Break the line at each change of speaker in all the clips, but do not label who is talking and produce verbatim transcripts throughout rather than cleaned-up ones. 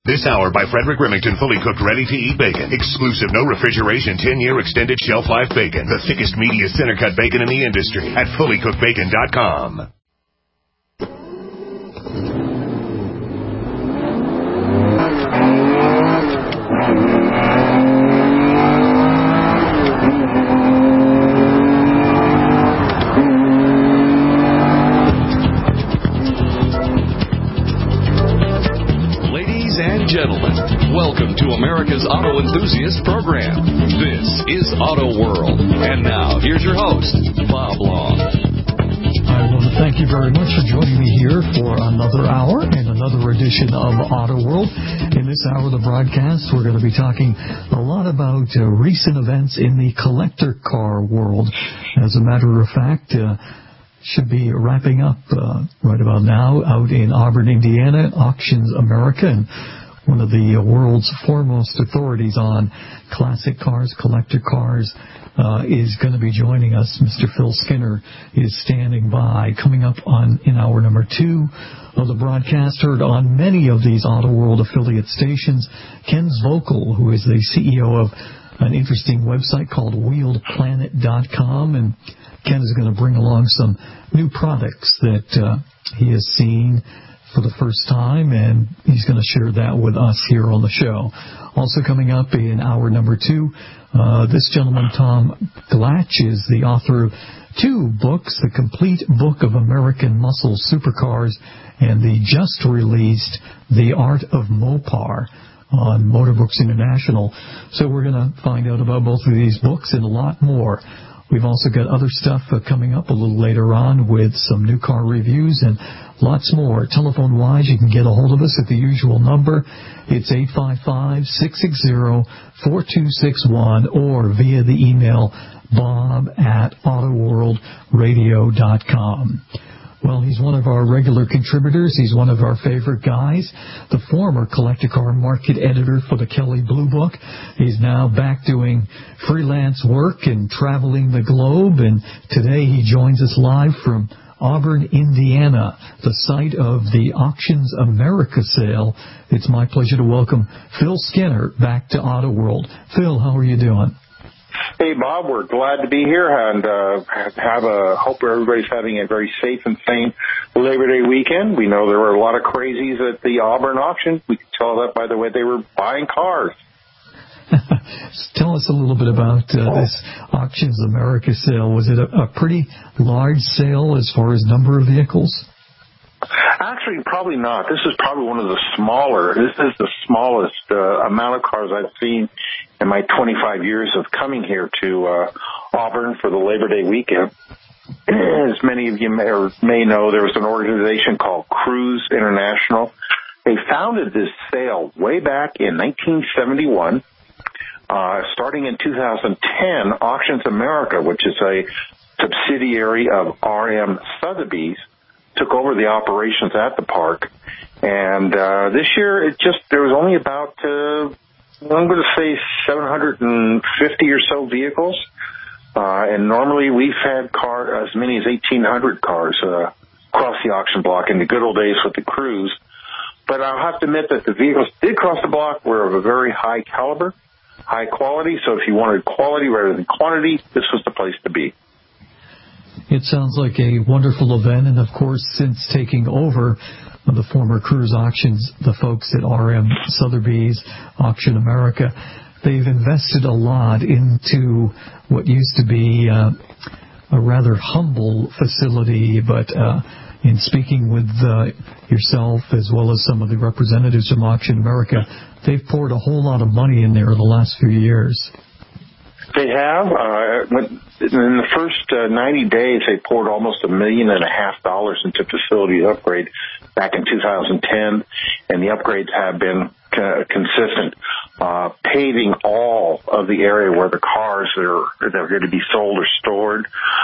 This hour by Frederick Remington, fully cooked, ready-to-eat bacon. Exclusive, no refrigeration, ten-year extended shelf life bacon. The thickest, meatiest, center-cut bacon in the industry at fully cooked bacon dot com.
Gentlemen, welcome to America's Auto Enthusiast Program. This is Auto World. And now, here's your host, Bob Long.
I want to thank you very much for joining me here for another hour and another edition of Auto World. In this hour of the broadcast, we're going to be talking a lot about uh, recent events in the collector car world. As a matter of fact, uh, should be wrapping up uh, right about now out in Auburn, Indiana, Auctions America, and one of the world's foremost authorities on classic cars, collector cars, uh, is going to be joining us. Mister Phil Skinner is standing by. Coming up on in hour number two of the broadcast, heard on many of these Auto World affiliate stations, Ken Zvokel, who is the C E O of an interesting website called wheeled planet dot com, and Ken is going to bring along some new products that uh, he has seen for the first time, and he's going to share that with us here on the show. Also coming up in hour number two, uh, this gentleman, Tom Glatch, is the author of two books, The Complete Book of American Muscle Supercars and the just-released The Art of Mopar on Motorbooks International. So we're going to find out about both of these books and a lot more. We've also got other stuff uh, coming up a little later on with some new car reviews and lots more. Telephone-wise, you can get a hold of us at the usual number. It's eight five five, six six zero, four two six one or via the email bob at auto world radio dot com. Well, he's one of our regular contributors. He's one of our favorite guys, the former collector car market editor for the Kelley Blue Book. He's now back doing freelance work and traveling the globe, and today he joins us live from Auburn, Indiana, the site of the Auctions America sale. It's my pleasure to welcome Phil Skinner back to Auto World. Phil, how are you doing?
Hey, Bob, we're glad to be here and uh, have a hope everybody's having a very safe and sane Labor Day weekend. We know there were a lot of crazies at the Auburn auction. We could tell that by the way they were buying cars.
Tell us a little bit about uh, this Auctions America sale. Was it a, a pretty large sale as far as number of vehicles?
Actually, probably not. This is probably one of the smaller. This is the smallest uh, amount of cars I've seen in my twenty-five years of coming here to uh, Auburn for the Labor Day weekend. As many of you may, or may know, there was an organization called Cruise International. They founded this sale way back in nineteen seventy-one. Uh, starting in two thousand ten, Auctions America, which is a subsidiary of R M Sotheby's, took over the operations at the park. And uh, this year, it just there was only about, uh, I'm going to say, seven hundred fifty or so vehicles. Uh, and normally we've had car as many as eighteen hundred cars uh, across the auction block in the good old days with the Cruise. But I'll have to admit that the vehicles did cross the block were of a very high caliber, high quality. So if you wanted quality rather than quantity, this was the place to be.
It sounds like a wonderful event, and of course, since taking over the former Cruise Auctions, the folks at R M Sotheby's, Auction America, they've invested a lot into what used to be uh, a rather humble facility, but uh, in speaking with uh, yourself as well as some of the representatives from Auction America, they've poured a whole lot of money in there in the last few years.
They have. Uh, in the first uh, ninety days, they poured almost a million and a half dollars into facility upgrade back in two thousand ten, and the upgrades have been uh, consistent. Uh, paving all of the area where the cars that are, that are going to be sold or stored,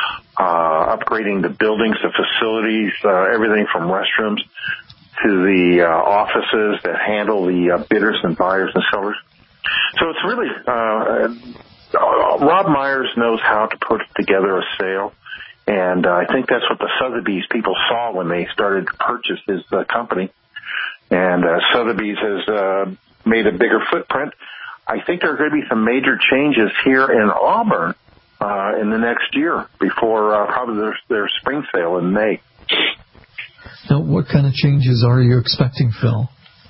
uh, upgrading the buildings, the facilities, uh, everything from restrooms to the uh, offices that handle the uh, bidders and buyers and sellers. So it's really... Uh, Uh, Rob Myers knows how to put together a sale, and uh, I think that's what the Sotheby's people saw when they started to purchase his uh, company. and uh, Sotheby's has uh, made a bigger footprint. I think there are going to be some major changes here in Auburn uh, in the next year before uh, probably their, their spring sale in May.
Now, what kind of changes are you expecting, Phil?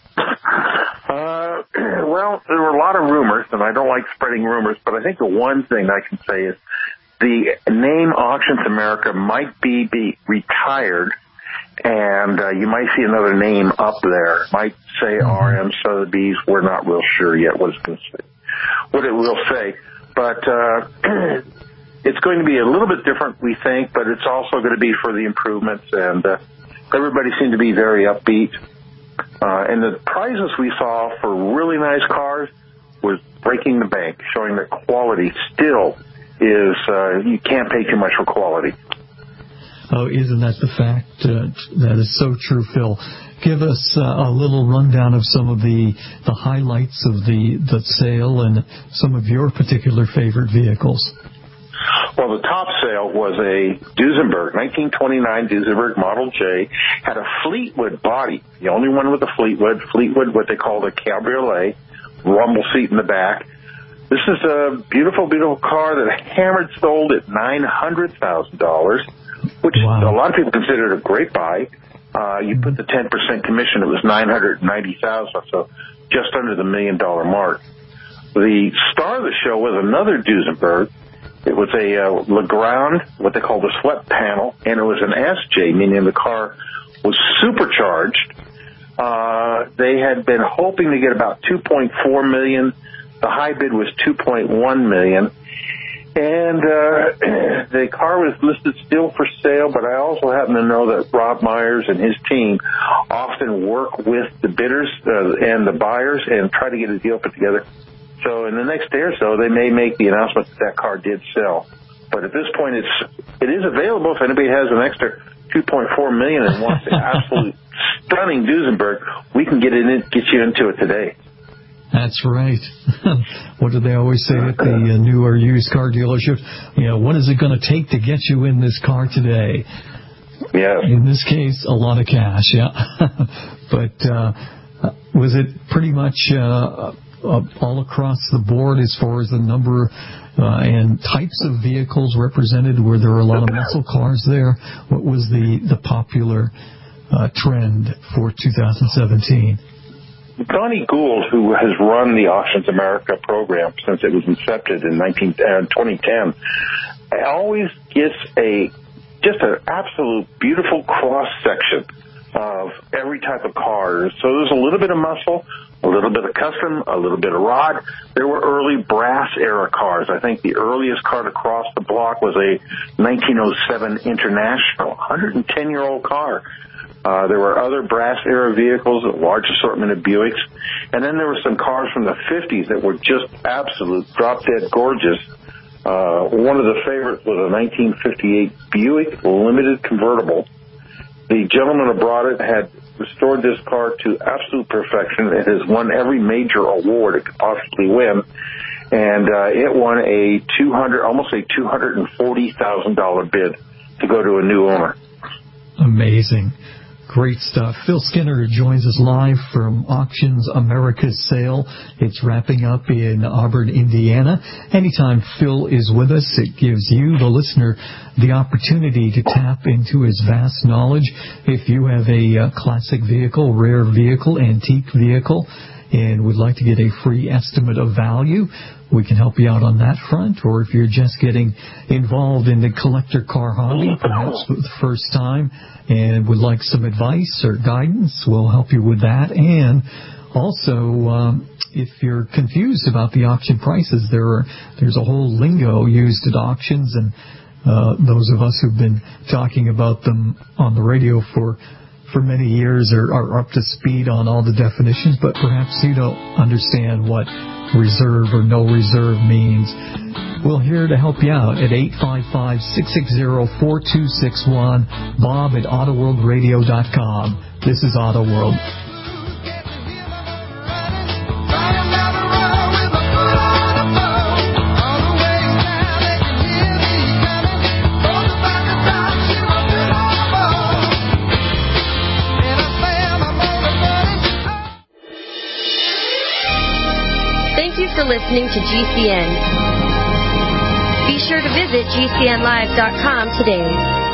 Uh, well, there were a lot of rumors, and I don't like spreading rumors, but I think the one thing I can say is the name Auctions America might be, be retired, and uh, you might see another name up there. It might say mm-hmm. R M Sotheby's. We're not real sure yet what it's going to say, what it will say. But uh, it's going to be a little bit different, we think, but it's also going to be for the improvements, and uh, everybody seemed to be very upbeat. Uh, and the prizes we saw for really nice cars was breaking the bank, showing that quality still is, uh, you can't pay too much for quality.
Oh, isn't that the fact? Uh, that is so true, Phil. Give us uh, a little rundown of some of the, the highlights of the, the sale and some of your particular favorite vehicles.
Well, the top sale was a Duesenberg, nineteen twenty-nine Duesenberg Model J, had a Fleetwood body, the only one with a Fleetwood, Fleetwood, what they called a cabriolet, rumble seat in the back. This is a beautiful, beautiful car that Hammered sold at nine hundred thousand dollars, which wow. a lot of people consider it a great buy. Uh, you put the ten percent commission, it was nine hundred ninety thousand dollars, so just under the million dollar mark. The star of the show was another Duesenberg. It was a uh, Legrand, what they call the swept panel, and it was an S J, meaning the car was supercharged. Uh, they had been hoping to get about two point four million dollars. The high bid was two point one million dollars. And uh, the car was listed still for sale, but I also happen to know that Rob Myers and his team often work with the bidders uh, and the buyers and try to get a deal put together. So in the next day or so, they may make the announcement that that car did sell. But at this point, it's it is available if anybody has an extra two point four million dollars and wants the absolute stunning Duesenberg. We can get it in, get you into it today.
That's right. What do they always say at the uh, new or used car dealership? You know, what is it going to take to get you in this car today?
Yeah.
In this case, a lot of cash. Yeah. But uh, was it pretty much Uh, Uh, all across the board as far as the number uh, and types of vehicles represented? Were there a lot of muscle cars there? What was the, the popular uh, trend for two thousand seventeen?
Donnie Gould, who has run the Auctions America program since it was incepted in nineteen, uh, twenty ten, always gets a just an absolute beautiful cross-section of every type of car. So there's a little bit of muscle, a little bit of custom, a little bit of rod. There were early brass era cars. I think the earliest car to cross the block was a nineteen oh seven International, one hundred ten year old car. Uh, there were other brass era vehicles, a large assortment of Buicks. And then there were some cars from the fifties that were just absolute drop dead gorgeous. Uh, one of the favorites was a nineteen fifty-eight Buick Limited convertible. The gentleman who brought it had restored this car to absolute perfection. It has won every major award it could possibly win, and uh, it won a two hundred, almost a two hundred and forty thousand dollar bid to go to a new owner.
Amazing. Great stuff. Phil Skinner joins us live from Auctions America's sale. It's wrapping up in Auburn, Indiana. Anytime Phil is with us, it gives you, the listener, the opportunity to tap into his vast knowledge. If you have a uh, classic vehicle, rare vehicle, antique vehicle, and would like to get a free estimate of value, we can help you out on that front. Or if you're just getting involved in the collector car hobby, perhaps for the first time, and would like some advice or guidance, we'll help you with that. And also, um, if you're confused about the auction prices, there are there's a whole lingo used at auctions, and uh, those of us who've been talking about them on the radio for for many years are, are up to speed on all the definitions, but perhaps you don't understand what reserve or no reserve means. We're here to help you out at eight five five, six six zero, four two six one, Bob at auto world radio dot com. This is Auto World.
Thank you for listening to G C N. Be sure to visit G C N live dot com today.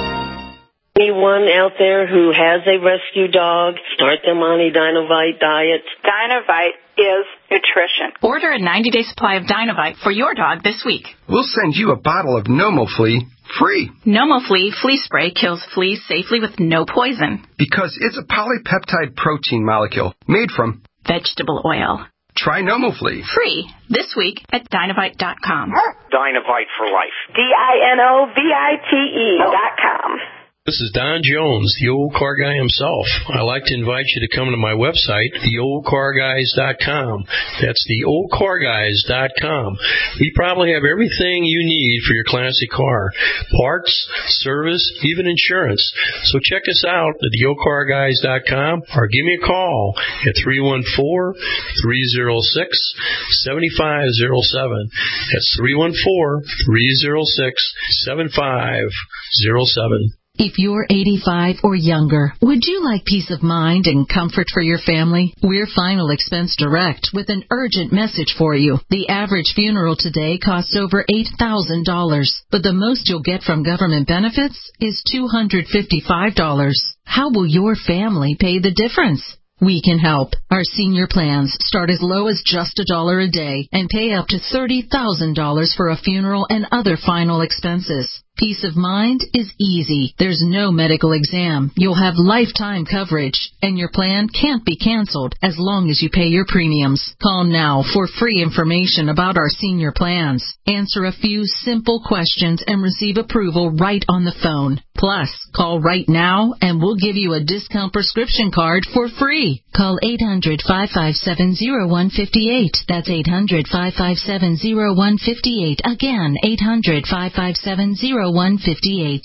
Anyone out there who has a rescue dog, start them on a Dinovite diet.
Dinovite is nutrition.
Order a ninety-day supply of Dinovite for your dog this week.
We'll send you a bottle of NomoFlea free.
NomoFlea flea spray kills fleas safely with no poison.
Because it's a polypeptide protein molecule made from
vegetable oil.
Try NomoFlea.
Free this week at Dinovite dot com.
Dinovite for life.
D I N O V I T E dot com.
This is Don Jones, the old car guy himself. I'd like to invite you to come to my website, the old car guys dot com. That's the old car guys dot com. We probably have everything you need for your classic car. Parts, service, even insurance. So check us out at the old car guys dot com or give me a call at three one four, three oh six, seven five oh seven. That's three one four, three oh six, seven five oh seven.
If you're eighty-five or younger, would you like peace of mind and comfort for your family? We're Final Expense Direct with an urgent message for you. The average funeral today costs over eight thousand dollars, but the most you'll get from government benefits is two hundred fifty-five dollars. How will your family pay the difference? We can help. Our senior plans start as low as just a dollar a day and pay up to thirty thousand dollars for a funeral and other final expenses. Peace of mind is easy. There's no medical exam. You'll have lifetime coverage, and your plan can't be canceled as long as you pay your premiums. Call now for free information about our senior plans. Answer a few simple questions and receive approval right on the phone. Plus, call right now and we'll give you a discount prescription card for free. Call eight hundred, five five seven, oh one five eight. That's eight hundred, five five seven, oh one five eight. Again, eight hundred, five five seven, oh one five eight.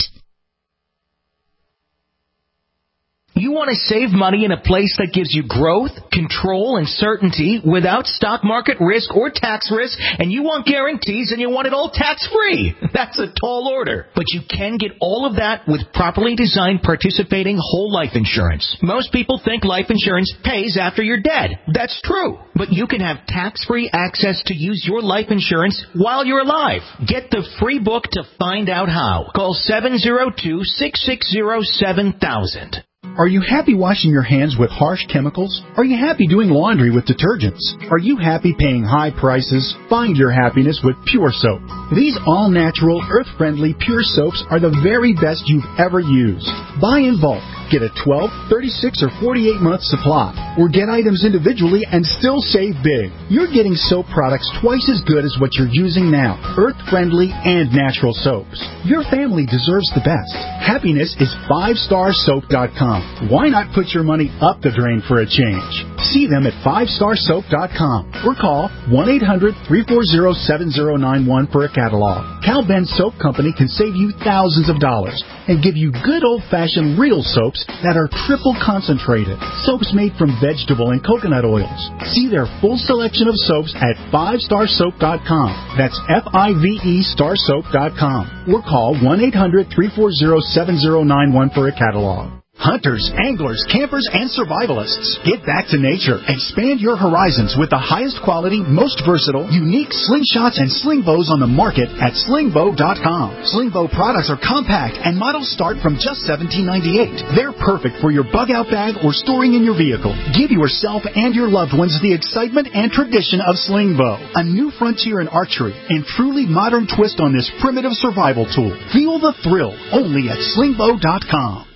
You want to save money in a place that gives you growth, control, and certainty without stock market risk or tax risk, and you want guarantees and you want it all tax-free. That's a tall order. But you can get all of that with properly designed participating whole life insurance. Most people think life insurance pays after you're dead. That's true. But you can have tax-free access to use your life insurance while you're alive. Get the free book to find out how. Call seven oh two, six six oh, seven thousand.
Are you happy washing your hands with harsh chemicals? Are you happy doing laundry with detergents? Are you happy paying high prices? Find your happiness with Pure Soap. These all-natural, earth-friendly Pure Soaps are the very best you've ever used. Buy in bulk. Get a twelve, thirty-six, or forty-eight month supply. Or get items individually and still save big. You're getting soap products twice as good as what you're using now. Earth-friendly and natural soaps. Your family deserves the best. Happiness is five star soap dot com. Why not put your money up the drain for a change? See them at five star soap dot com or call one eight hundred, three four zero, seven zero nine one for a catalog. Cal Ben Soap Company can save you thousands of dollars and give you good old-fashioned real soaps that are triple concentrated. Soaps made from vegetable and coconut oils. See their full selection of soaps at five star soap dot com. That's F I V E star soap dot com. Or call one eight hundred, three four zero, seven zero nine one for a catalog. Hunters, anglers, campers, and survivalists. Get back to nature. Expand your horizons with the highest quality, most versatile, unique slingshots and sling bows on the market at sling bow dot com. Sling bow products are compact and models start from just seventeen ninety-eight. They're perfect for your bug out bag or storing in your vehicle. Give yourself and your loved ones the excitement and tradition of sling bow, a new frontier in archery and truly modern twist on this primitive survival tool. Feel the thrill only at sling bow dot com.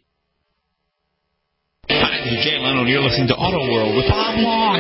Hi, this is Jay Leno, and you're listening to Auto World with Bob Long.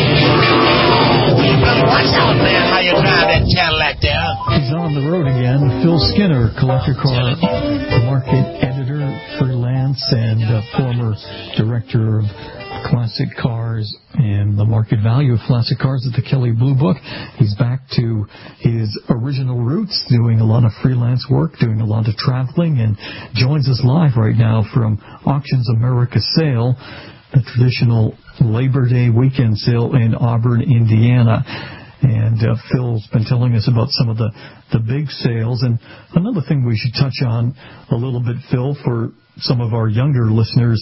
Watch out, man, how you drive that Cadillac there.
He's on the road again. Phil Skinner, collector car market editor, freelance, and uh, former director of classic cars and the market value of classic cars at the Kelley Blue Book. He's back to his original roots, doing a lot of freelance work, doing a lot of traveling, and joins us live right now from Auctions America Sale, the traditional Labor Day weekend sale in Auburn, Indiana. And uh, Phil's been telling us about some of the, the big sales. And another thing we should touch on a little bit, Phil, for some of our younger listeners,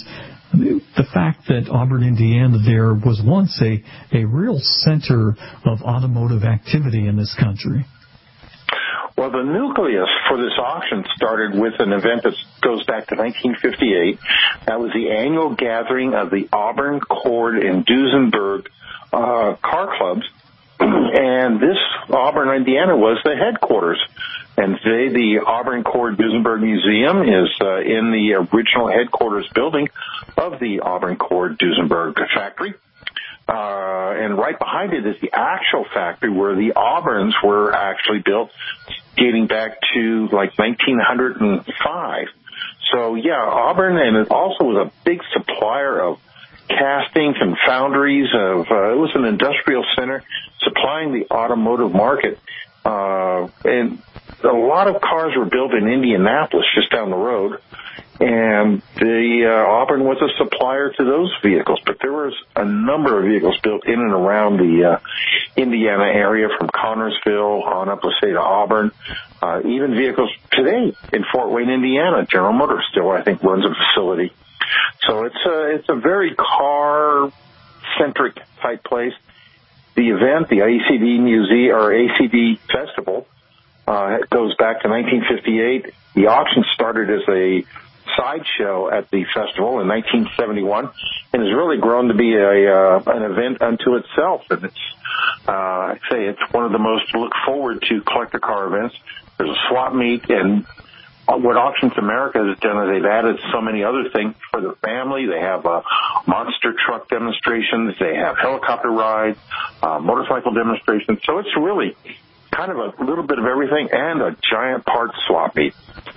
the fact that Auburn, Indiana, there was once a, a real center of automotive activity in this country.
Well, the nucleus for this auction started with an event that goes back to nineteen fifty-eight. That was the annual gathering of the Auburn, Cord, and Duesenberg uh, car clubs. And this Auburn, Indiana, was the headquarters. And today the Auburn Cord Duesenberg Museum is uh, in the original headquarters building of the Auburn Cord Duesenberg factory. Uh, and right behind it is the actual factory where the Auburns were actually built, dating back to like nineteen oh five. So, yeah, Auburn, and it also was a big supplier of castings and foundries. Of uh, it was an industrial center supplying the automotive market. Uh, and a lot of cars were built in Indianapolis, just down the road. And the uh, Auburn was a supplier to those vehicles, but there was a number of vehicles built in and around the uh, Indiana area, from Connersville on up, let's say, to Auburn. Uh, even vehicles today in Fort Wayne, Indiana, General Motors still, I think, runs a facility. So it's a it's a very car-centric type place. The event, the A C D Museum or A C D Festival, uh, goes back to nineteen fifty-eight. The auction started as a sideshow at the festival in nineteen seventy-one, and has really grown to be a uh, an event unto itself. And it's, uh, I'd say, it's one of the most to look forward to collector car events. There's a swap meet, and what Auctions America has done is they've added so many other things for the family. They have uh, monster truck demonstrations, they have helicopter rides, uh, motorcycle demonstrations. So it's really kind of a little bit of everything, and a giant parts swap meet.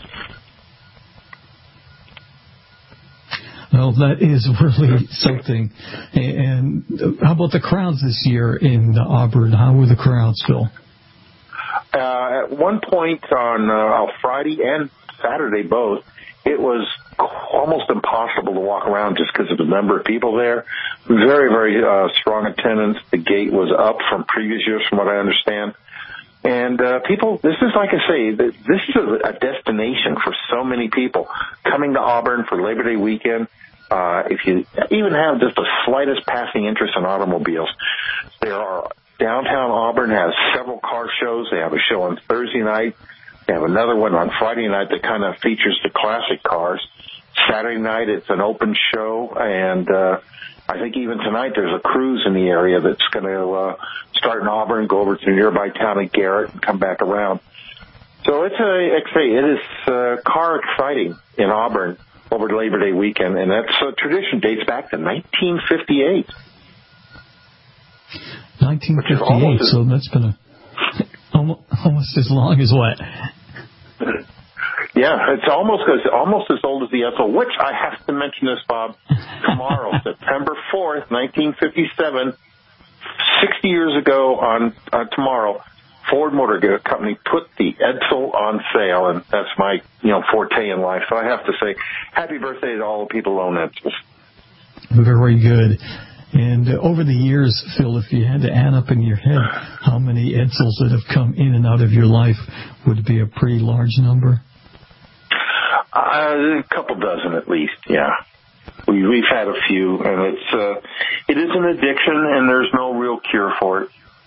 Well, that is really something. And how about the crowds this year in Auburn? How were the crowds, Phil?
Uh, at one point on uh, Friday and Saturday both, it was almost impossible to walk around just because of the number of people there. Very, very uh, strong attendance. The gate was up from previous years, from what I understand. And uh, people, this is, like I say, this is a, a destination for so many people coming to Auburn for Labor Day weekend. Uh, if you even have just the slightest passing interest in automobiles, there are downtown Auburn has several car shows. They have a show on Thursday night. They have another one on Friday night that kind of features the classic cars. Saturday night, it's an open show, and uh, I think even tonight there's a cruise in the area that's going to uh, start in Auburn, go over to the nearby town of Garrett, and come back around. So it's a, like I say, it is uh, car exciting in Auburn over Labor Day weekend, and that's a tradition dates back to nineteen fifty-eight.
nineteen fifty-eight, so that's been a, almost, almost as long as what?
Yeah, it's almost as almost as old as the Edsel, which I have to mention this, Bob. Tomorrow, September fourth, nineteen fifty-seven, sixty years ago on uh, tomorrow, Ford Motor Company put the Edsel on sale, and that's my you know forte in life. So I have to say, happy birthday to all the people who own Edsels.
Very good. And uh, over the years, Phil, if you had to add up in your head how many Edsels that have come in and out of your life, would it be a pretty large number?
Uh, a couple dozen at least, yeah. We, we've had a few, and it's uh, it is an addiction, and there's no real cure for it.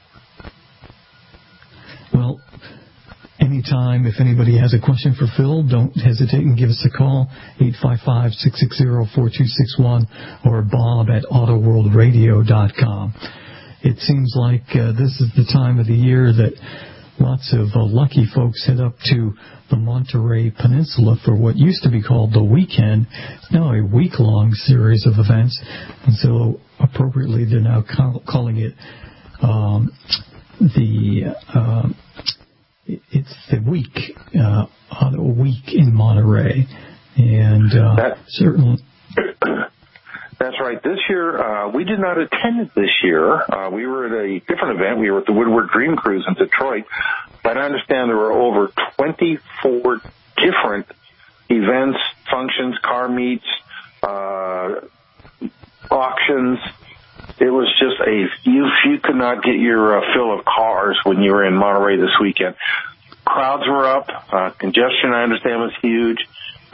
Well, anytime, if anybody has a question for Phil, don't hesitate and give us a call, eight five five, six six zero, four two six one, or Bob at auto world radio dot com. It seems like uh, this is the time of the year that lots of uh, lucky folks head up to the Monterey Peninsula for what used to be called the weekend. It's now a week-long series of events, and so appropriately they're now call- calling it um, the... Uh, It's the week, uh, auto week in Monterey, and uh,
that,
certainly.
That's right. This year, uh, we did not attend it this year. Uh, we were at a different event. We were at the Woodward Dream Cruise in Detroit, but I understand there were over twenty-four different events, functions, car meets, uh, auctions. It was just a, you, you could not get your uh, fill of cars when you were in Monterey this weekend. Crowds were up. Uh, congestion, I understand, was huge.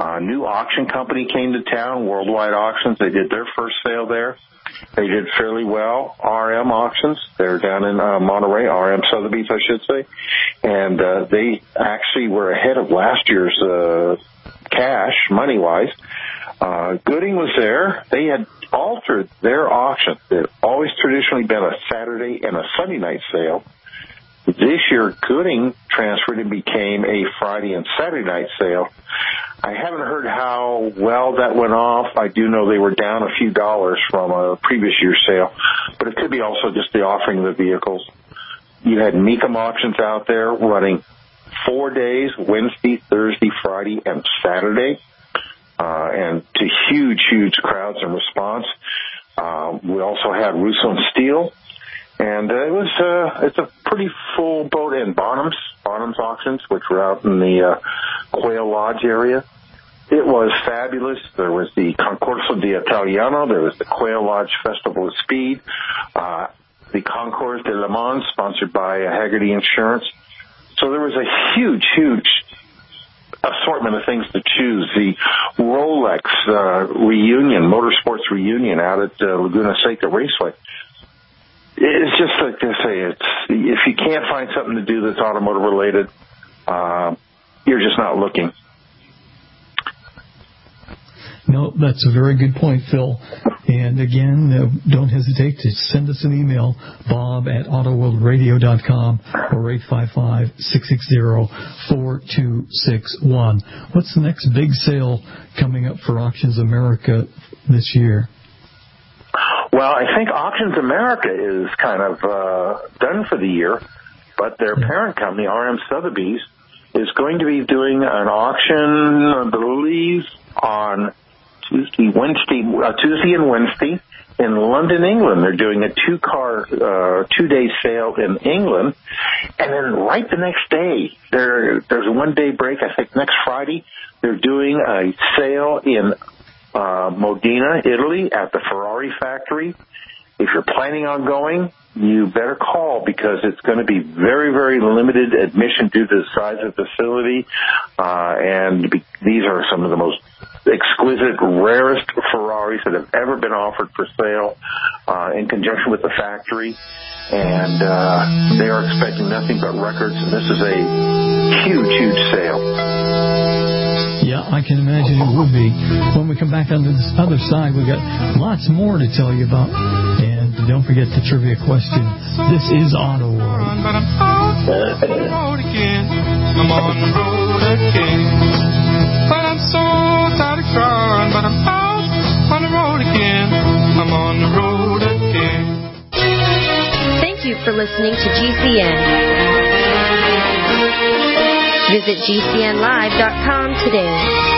A new auction company came to town, Worldwide Auctions. They did their first sale there. They did fairly well. R M Auctions, they're down in uh, Monterey, R M Sotheby's, I should say. And uh, they actually were ahead of last year's uh, cash, money-wise. Uh, Gooding was there. They had altered their auction. It had always traditionally been a Saturday and a Sunday night sale. This year, Gooding transferred and became a Friday and Saturday night sale. I haven't heard how well that went off. I do know they were down a few dollars from a previous year's sale, but it could be also just the offering of the vehicles. You had Mecum Auctions out there running four days, Wednesday, Thursday, Friday, and Saturday, uh, and to huge, huge crowds and response. Uh, we also had Russo and Steel. And uh, it was uh, it's a pretty full boat in Bonham's, Bonham's Auctions, which were out in the uh, Quail Lodge area. It was fabulous. There was the Concorso d'Italiano. There was the Quail Lodge Festival of Speed. Uh, the Concours de Le Mans, sponsored by uh, Haggerty Insurance. So there was a huge, huge assortment of things to choose. The Rolex uh, reunion, Motorsports reunion out at uh, Laguna Seca Raceway. It's just like they say, it's, if you can't find something to do that's automotive related, uh, you're just not looking.
No, that's a very good point, Phil. And again, uh, don't hesitate to send us an email, bob at auto world radio dot com or eight five five, six six zero, four two six one. What's the next big sale coming up for Auctions America this year?
Well, I think Auctions America is kind of uh, done for the year, but their parent company, R M Sotheby's, is going to be doing an auction, I believe, on Tuesday, Wednesday, uh, Tuesday and Wednesday in London, England. They're doing a two-car, uh, two-day sale in England, and then right the next day, there there's a one-day break. I think next Friday they're doing a sale in Uh, Modena, Italy, at the Ferrari factory. If you're planning on going, you better call because it's going to be very, very limited admission due to the size of the facility. Uh, and be- these are some of the most exquisite, rarest Ferraris that have ever been offered for sale uh, in conjunction with the factory. And uh, they are expecting nothing but records. And this is a huge, huge sale.
Yeah, I can imagine it would be. When we come back on this other side, we've got lots more to tell you about. And don't forget the trivia question. This is Auto World.
But I'm out on the road again. I'm on the road again. But I'm so tired of crying. But I'm out on the road again. I'm on the road again.
Thank you for listening to G C N. Visit G C N live dot com today.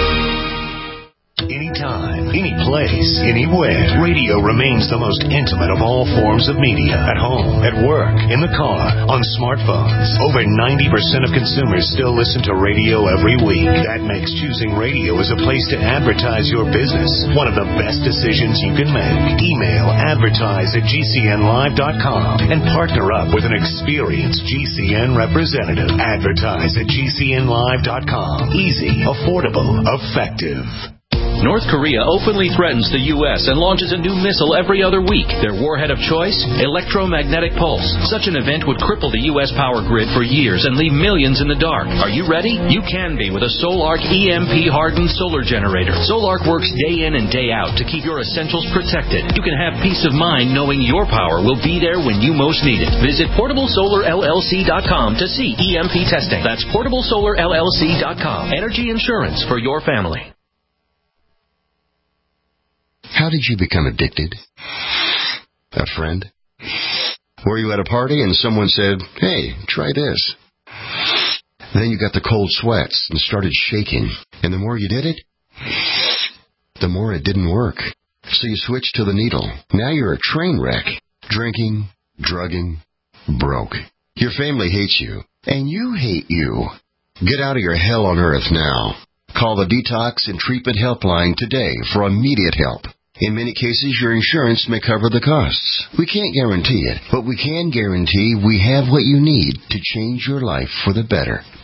Anytime, any place, anywhere, radio remains the most intimate of all forms of media. At home, at work, in the car, on smartphones. Over ninety percent of consumers still listen to radio every week. That makes choosing radio as a place to advertise your business one of the best decisions you can make. Email advertise at G C N live dot com and partner up with an experienced G C N representative. Advertise at G C N live dot com. Easy, affordable, effective.
North Korea openly threatens the U S and launches a new missile every other week. Their warhead of choice? Electromagnetic pulse. Such an event would cripple the U S power grid for years and leave millions in the dark. Are you ready? You can be with a Solarc E M P-hardened solar generator. Solarc works day in and day out to keep your essentials protected. You can have peace of mind knowing your power will be there when you most need it. Visit portable solar L L C dot com to see E M P testing. That's portable solar L L C dot com. Energy insurance for your family.
How did you become addicted? A friend? Were you at a party and someone said, hey, try this? Then you got the cold sweats and started shaking. And the more you did it, the more it didn't work. So you switched to the needle. Now you're a train wreck. Drinking, drugging, broke. Your family hates you. And you hate you. Get out of your hell on earth now. Call the Detox and Treatment Helpline today for immediate help. In many cases, your insurance may cover the costs. We can't guarantee it, but we can guarantee we have what you need to change your life for the better.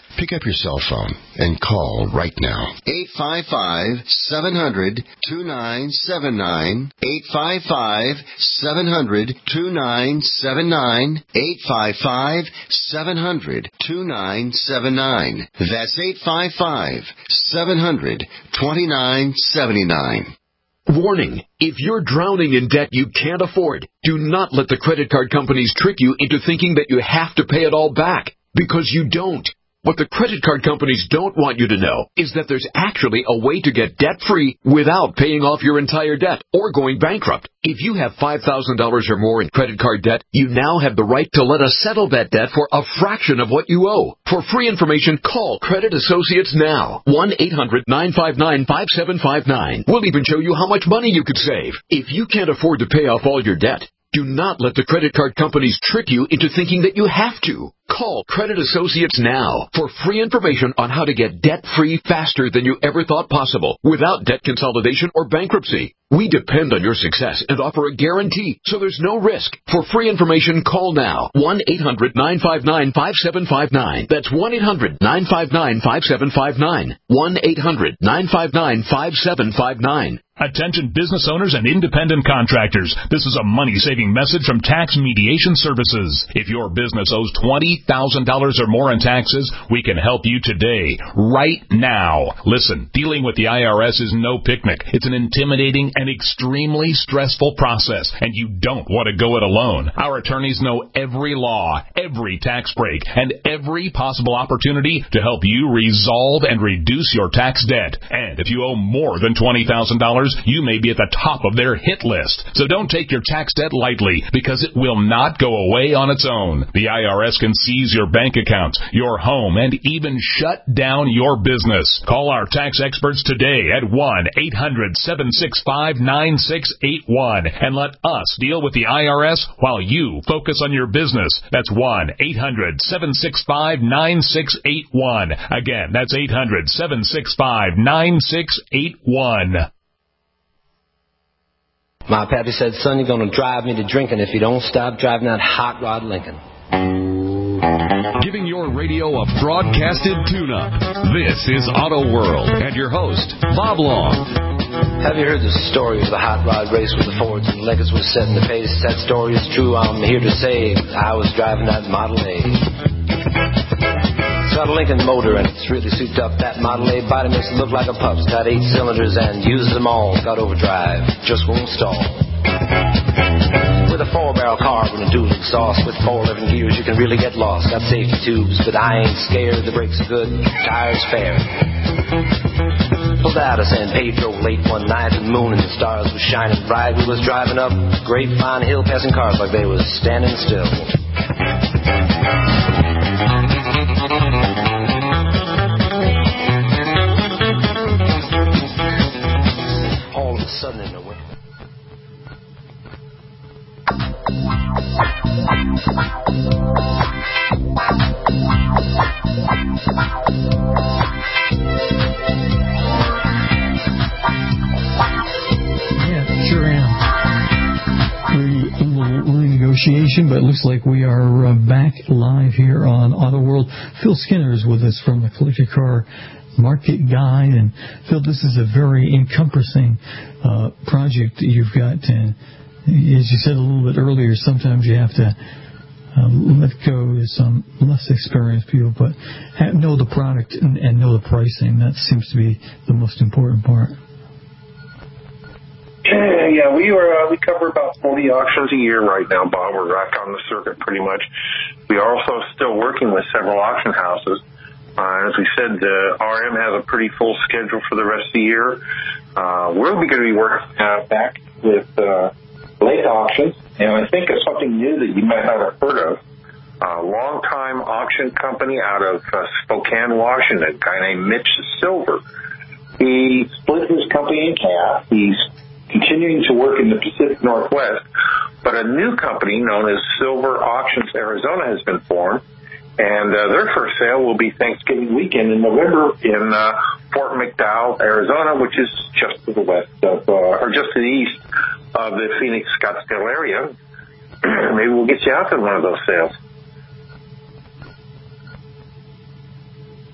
Pick up your cell phone and call right now. eight five five, seven hundred, two nine seven nine. eight five five, seven hundred, two nine seven nine. eight five five, seven hundred, two nine seven nine. That's eight five five, seven hundred, two nine seven nine.
Warning, if you're drowning in debt you can't afford, do not let the credit card companies trick you into thinking that you have to pay it all back, because you don't. What the credit card companies don't want you to know is that there's actually a way to get debt-free without paying off your entire debt or going bankrupt. If you have five thousand dollars or more in credit card debt, you now have the right to let us settle that debt for a fraction of what you owe. For free information, call Credit Associates now. one eight hundred, nine five nine, five seven five nine. We'll even show you how much money you could save. If you can't afford to pay off all your debt, do not let the credit card companies trick you into thinking that you have to. Call Credit Associates now for free information on how to get debt-free faster than you ever thought possible without debt consolidation or bankruptcy. We depend on your success and offer a guarantee, so there's no risk. For free information, call now. one eight hundred, nine five nine, five seven five nine. That's one eight hundred, nine five nine, five seven five nine. one eight hundred, nine five nine, five seven five nine.
Attention business owners and independent contractors. This is a money-saving message from Tax Mediation Services. If your business owes twenty thousand dollars or more in taxes, we can help you today, right now. Listen, dealing with the I R S is no picnic. It's an intimidating and extremely stressful process, and you don't want to go it alone. Our attorneys know every law, every tax break, and every possible opportunity to help you resolve and reduce your tax debt. And if you owe more than twenty thousand dollars, you may be at the top of their hit list. So don't take your tax debt lightly, because it will not go away on its own. The I R S can seize your bank accounts, your home, and even shut down your business. Call our tax experts today at one eight hundred, seven six five, nine six eight one and let us deal with the I R S while you focus on your business. That's one eight hundred, seven six five, nine six eight one. Again, that's eight hundred, seven six five, nine six eight one.
My pappy said, son, you're going to drive me to drinking if you don't stop driving that hot rod Lincoln.
Giving your radio a broadcasted tune-up. This is Auto World and your host, Bob Long.
Have you heard the story of the hot rod race with the Fords and Lincolns was setting the pace? That story is true, I'm here to say I was driving that Model A. It's got a Lincoln motor and it's really souped up. That Model A body makes it look like a pup's. Got eight cylinders and uses them all. Got overdrive, just won't stall. With a four-barrel carb and a dual exhaust with four eleven gears, you can really get lost. Got safety tubes, but I ain't scared. The brakes are good, tires fair. Pulled out of San Pedro late one night. The moon and the stars was shining bright. We was driving up Grapevine Hill, passing cars like they was standing still. All of a sudden in the wind.
Yeah, sure am. We're in a little negotiation, but it looks like we are uh, back live here on Auto World. Phil Skinner is with us from the Collector Car Market Guide. And Phil, this is a very encompassing uh, project that you've got. And as you said a little bit earlier, sometimes you have to uh, let go to some less experienced people, but have, know the product and, and know the pricing. That seems to be the most important part.
Yeah, we are. Uh, we cover about forty auctions a year right now, Bob. We're back on the circuit pretty much. We are also still working with several auction houses. Uh, as we said, uh, R M has a pretty full schedule for the rest of the year. Uh, we're going to be working uh, back with uh, late auctions, and I think it's something new that you might not have heard of. A long-time auction company out of uh, Spokane, Washington, a guy named Mitch Silver. He split his company in half. He's continuing to work in the Pacific Northwest, but a new company known as Silver Auctions Arizona has been formed, and uh, their first sale will be Thanksgiving weekend in November in uh, Fort McDowell, Arizona, which is just to the west of, uh, or just to the east of the Phoenix, Scottsdale area. Maybe we'll get you out to one of those sales.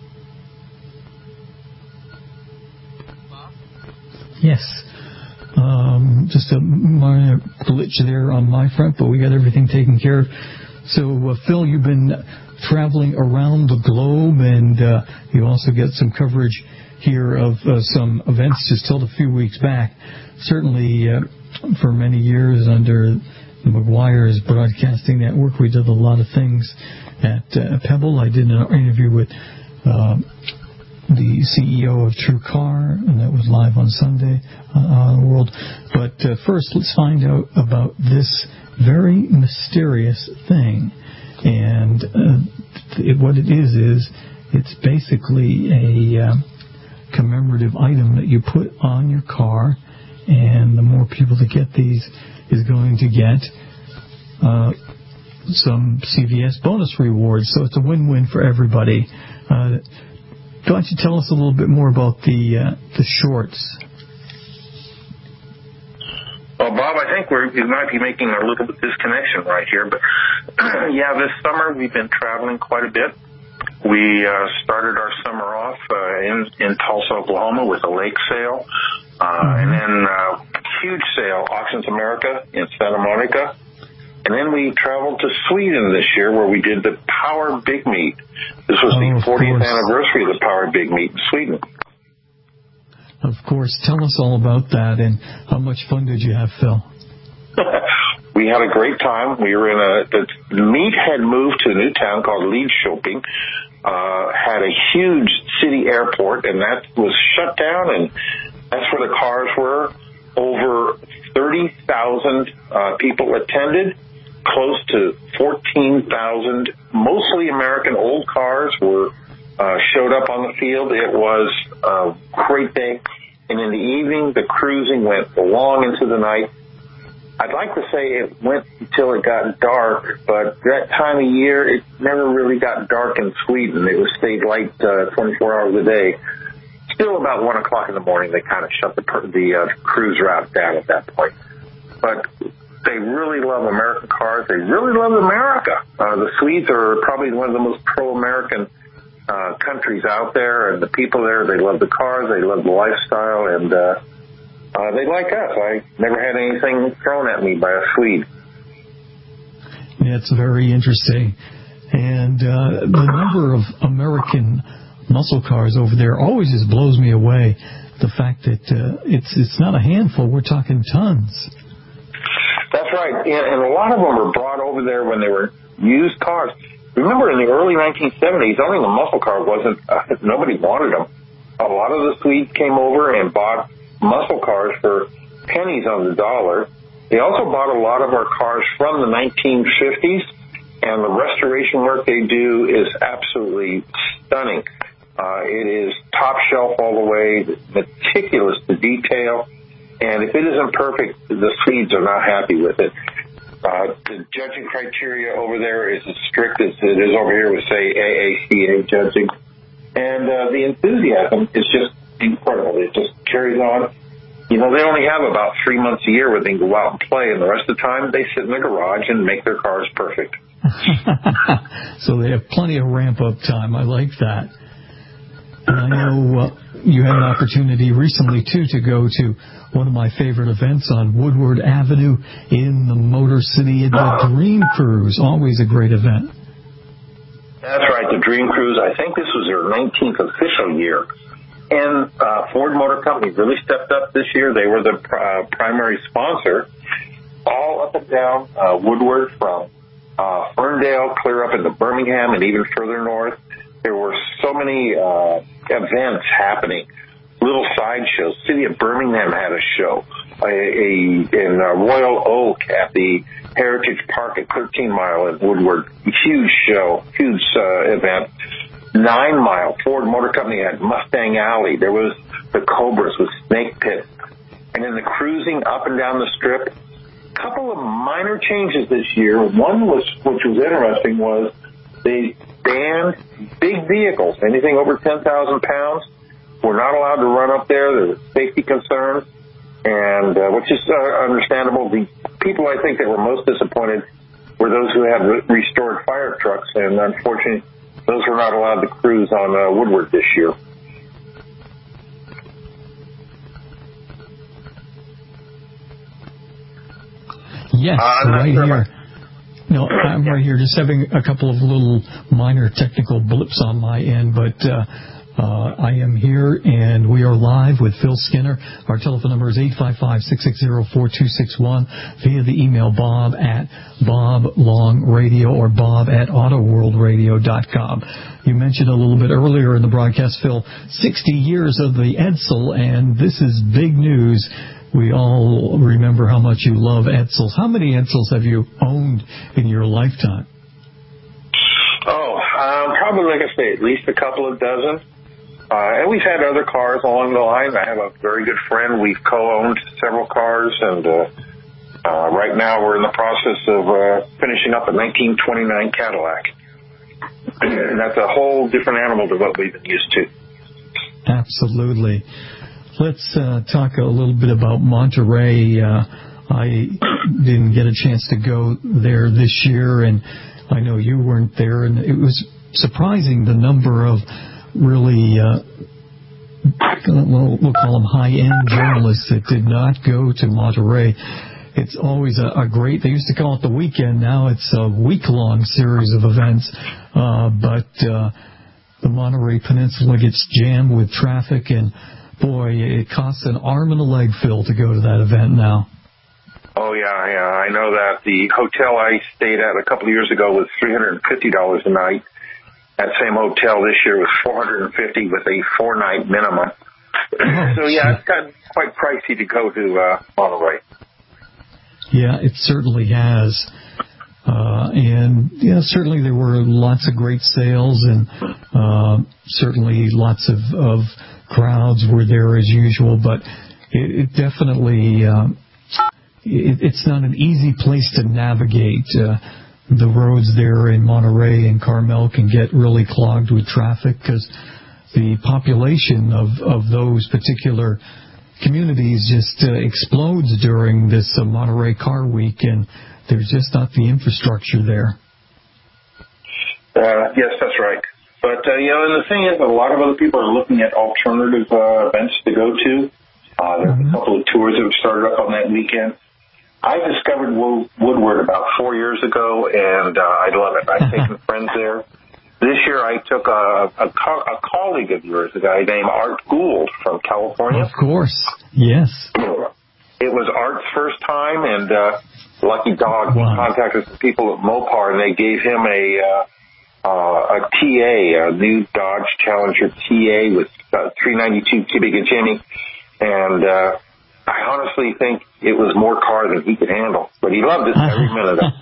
Yes. Um, just a minor glitch there on my front, but we got everything taken care of. So, uh, Phil, you've been traveling around the globe, and uh, you also get some coverage here of uh, some events just held a few weeks back. Certainly, uh, for many years under the McGuire's Broadcasting Network, we did a lot of things at uh, Pebble. I did an interview with uh, the C E O of True Car, and that was live on Sunday uh, on the World. But uh, first, let's find out about this very mysterious thing. And uh, it, what it is is it's basically a uh, commemorative item that you put on your car, and the more people that get these is going to get uh, some C V S bonus rewards. So it's a win-win for everybody. Uh, Why don't you tell us a little bit more about the uh, the shorts?
Well, Bob, I think we're, we might be making a little disconnection right here. But, yeah, this summer we've been traveling quite a bit. We uh, started our summer off uh, in, in Tulsa, Oklahoma with a lake sale. Uh, mm-hmm. And then a uh, huge sale, Auctions America in Santa Monica. And then we traveled to Sweden this year where we did the Power Big Meet. This was oh, the fortieth anniversary of the Power Big Meet in Sweden.
Of course. Tell us all about that, and how much fun did you have, Phil?
We had a great time. We were in a, the meet had moved to a new town called Lidköping, uh, had a huge city airport, and that was shut down, and that's where the cars were. Over thirty thousand uh, people attended. Close to fourteen thousand, mostly American old cars, were uh, showed up on the field. It was a great day. And in the evening, the cruising went long into the night. I'd like to say it went until it got dark, but that time of year, it never really got dark in Sweden. It was stayed light uh, twenty-four hours a day. Still about one o'clock in the morning, they kind of shut the, the uh, cruise route down at that point. But they really love American cars. They really love America. Uh, the Swedes are probably one of the most pro-American uh, countries out there, and the people there, they love the cars, they love the lifestyle, and uh, uh, they like us. I never had anything thrown at me by a Swede.
Yeah, it's very interesting. And uh, the number of American muscle cars over there always just blows me away. The fact that uh, it's it's not a handful, we're talking tons.
That's right, and a lot of them were brought over there when they were used cars. Remember, in the early nineteen seventies, owning a muscle car wasn't, uh, nobody wanted them. A lot of the Swedes came over and bought muscle cars for pennies on the dollar. They also bought a lot of our cars from the nineteen fifties, and the restoration work they do is absolutely stunning. Uh, it is top shelf all the way, meticulous to detail. And if it isn't perfect, the Swedes are not happy with it. Uh, the judging criteria over there is as strict as it is over here with, say, A A C A judging. And uh, the enthusiasm is just incredible. It just carries on. You know, they only have about three months a year where they can go out and play, and the rest of the time they sit in the garage and make their cars perfect.
So they have plenty of ramp-up time. I like that. And I know uh, you had an opportunity recently, too, to go to one of my favorite events on Woodward Avenue in the Motor City, the Dream Cruise. Always a great event.
That's right, the Dream Cruise. I think this was their nineteenth official year. And uh, Ford Motor Company really stepped up this year. They were the uh, primary sponsor. All up and down uh, Woodward from uh, Ferndale, clear up into Birmingham, and even further north. There were so many uh, events happening, little side shows. City of Birmingham had a show a, a, in uh, Royal Oak at the Heritage Park at thirteen mile in Woodward. Huge show, huge uh, event. Nine Mile, Ford Motor Company had Mustang Alley. There was the Cobras with Snake Pit. And in the cruising up and down the strip, a couple of minor changes this year. One was, which was interesting, was they banned big vehicles, anything over ten thousand pounds, were not allowed to run up there. There were safety concerns, and uh, which is uh, understandable. The people I think that were most disappointed were those who had re- restored fire trucks, and unfortunately, those were not allowed to cruise on uh, Woodward this year.
Yes,
uh,
right
sure
here.
About...
No, I'm right here, just having a couple of little minor technical blips on my end, but uh, uh, I am here, and we are live with Phil Skinner. Our telephone number is eight five five, six six zero, four two six one, via the email bob at boblongradio or bob at autoworldradio dot com. You mentioned a little bit earlier in the broadcast, Phil, sixty years of the Edsel, and this is big news. We all remember how much you love Edsels. How many Edsels have you owned in your lifetime?
Oh, um, probably, like I say, at least a couple of dozen. Uh, and we've had other cars along the line. I have a very good friend. We've co-owned several cars, and uh, uh, right now we're in the process of uh, finishing up a nineteen twenty-nine Cadillac. And that's a whole different animal to what we've been used to.
Absolutely. Let's uh, talk a little bit about Monterey. Uh, I didn't get a chance to go there this year, and I know you weren't there, and it was surprising the number of really, uh, we'll, we'll call them high-end journalists that did not go to Monterey. It's always a, a great, they used to call it the weekend, now it's a week-long series of events, uh, but uh, the Monterey Peninsula gets jammed with traffic, and boy, it costs an arm and a leg, Phil, to go to that event now.
Oh, yeah, yeah, I know that. The hotel I stayed at a couple of years ago was three hundred fifty dollars a night. That same hotel this year was four hundred fifty dollars with a four-night minimum. Oh, so, yeah, it's gotten quite pricey to go to uh, Monterey.
Yeah, it certainly has. Uh, and, yeah, certainly there were lots of great sales, and uh, certainly lots of, of crowds were there as usual, but it, it definitely, um, it, it's not an easy place to navigate. Uh, the roads there in Monterey and Carmel can get really clogged with traffic because the population of, of those particular communities just uh, explodes during this uh, Monterey Car Week, and there's just not the infrastructure there.
Uh, yes, that's right. But, uh, you know, and the thing is, a lot of other people are looking at alternative uh, events to go to. Uh, there's mm-hmm. a couple of tours that have started up on that weekend. I discovered Wo- Woodward about four years ago, and uh, I love it. I've taken friends there. This year I took a, a, co- a colleague of yours, a guy named Art Gould from California.
Of course, yes.
It was Art's first time, and uh, lucky dog, wow. He contacted some people at Mopar, and they gave him a... Uh, Uh, a T A, a new Dodge Challenger T A with uh, three ninety-two cubic inch Hemi, and uh, I honestly think it was more car than he could handle, but he loved it every minute of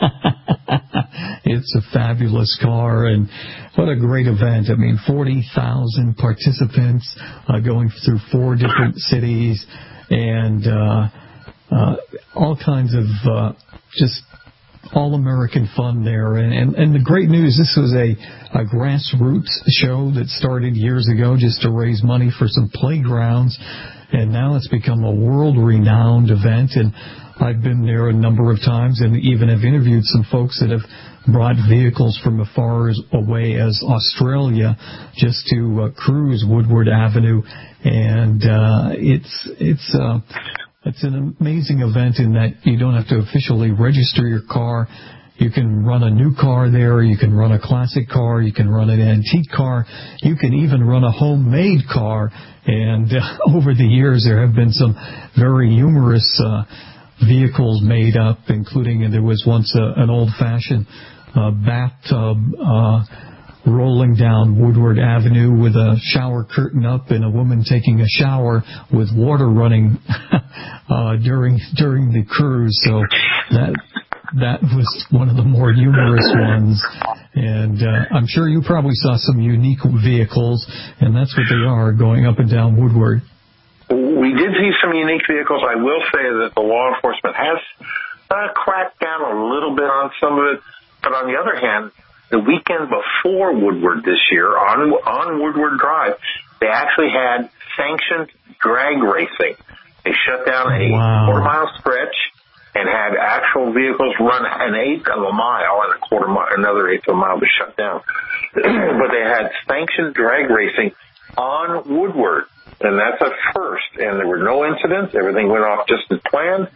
it.
It's a fabulous car, and what a great event. I mean, forty thousand participants uh, going through four different cities, and uh, uh, all kinds of uh, just all-American fun there. And, and, and the great news, this was a, a grassroots show that started years ago just to raise money for some playgrounds, and now it's become a world-renowned event. And I've been there a number of times and even have interviewed some folks that have brought vehicles from as far away as Australia just to uh, cruise Woodward Avenue. And uh, it's it's uh, it's an amazing event in that you don't have to officially register your car. You can run a new car there. You can run a classic car. You can run an antique car. You can even run a homemade car. And uh, over the years, there have been some very humorous uh, vehicles made up, including, and there was once a, an old-fashioned uh, bathtub uh, rolling down Woodward Avenue with a shower curtain up and a woman taking a shower with water running uh, during during the cruise. So that that was one of the more humorous ones. And uh, I'm sure you probably saw some unique vehicles, and that's what they are, going up and down Woodward.
We did see some unique vehicles. I will say that the law enforcement has uh, cracked down a little bit on some of it. But on the other hand, the weekend before Woodward this year, on on Woodward Drive, they actually had sanctioned drag racing. They shut down a wow. quarter-mile stretch and had actual vehicles run an eighth of a mile and a quarter mile, another eighth of a mile to shut down. But they had sanctioned drag racing on Woodward, and that's a first. And there were no incidents. Everything went off just as planned.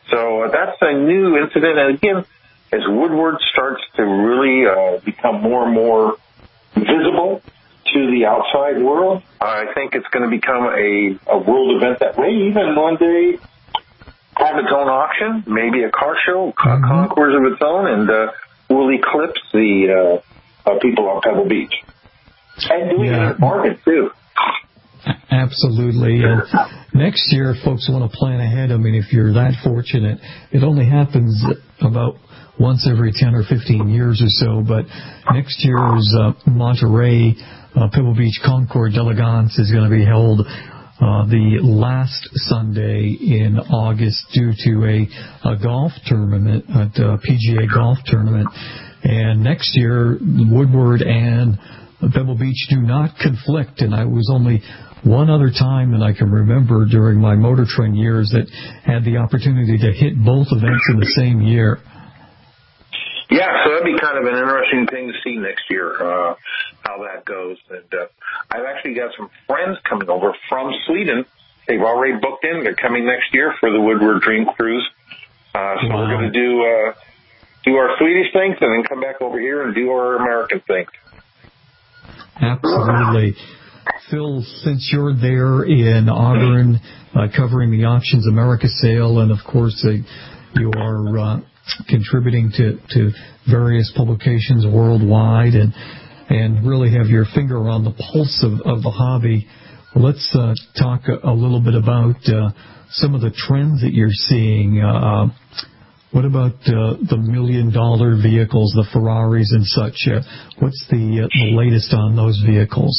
So uh, that's a new incident. And again, as Woodward starts to really uh, become more and more visible to the outside world, I think it's going to become a, a world event that may even one day have its own auction, maybe a car show, mm-hmm. concours of its own, and uh, will eclipse the uh, uh, people on Pebble Beach. And doing yeah. it in market, too.
Absolutely. And next year, folks want to plan ahead. I mean, if you're that fortunate, it only happens about once every ten or fifteen years or so. But next year's uh, Monterey uh, Pebble Beach Concours d'Elegance is going to be held uh, the last Sunday in August due to a, a golf tournament, a P G A golf tournament. And next year, Woodward and Pebble Beach do not conflict. And I was only one other time that I can remember during my Motor Trend years that had the opportunity to hit both events in the same year.
Yeah, so that'd be kind of an interesting thing to see next year, uh, how that goes. And uh, I've actually got some friends coming over from Sweden. They've already booked in. They're coming next year for the Woodward Dream Cruise. Uh, so wow. we're going to do uh, do our Swedish things and then come back over here and do our American things.
Absolutely. Phil, since you're there in Auburn uh, covering the Auctions America sale, and of course uh, you are uh, contributing to, to various publications worldwide and and really have your finger on the pulse of, of the hobby, let's uh, talk a, a little bit about uh, some of the trends that you're seeing. Uh, what about uh, the million-dollar vehicles, the Ferraris and such? Uh, what's the, uh, the latest on those vehicles?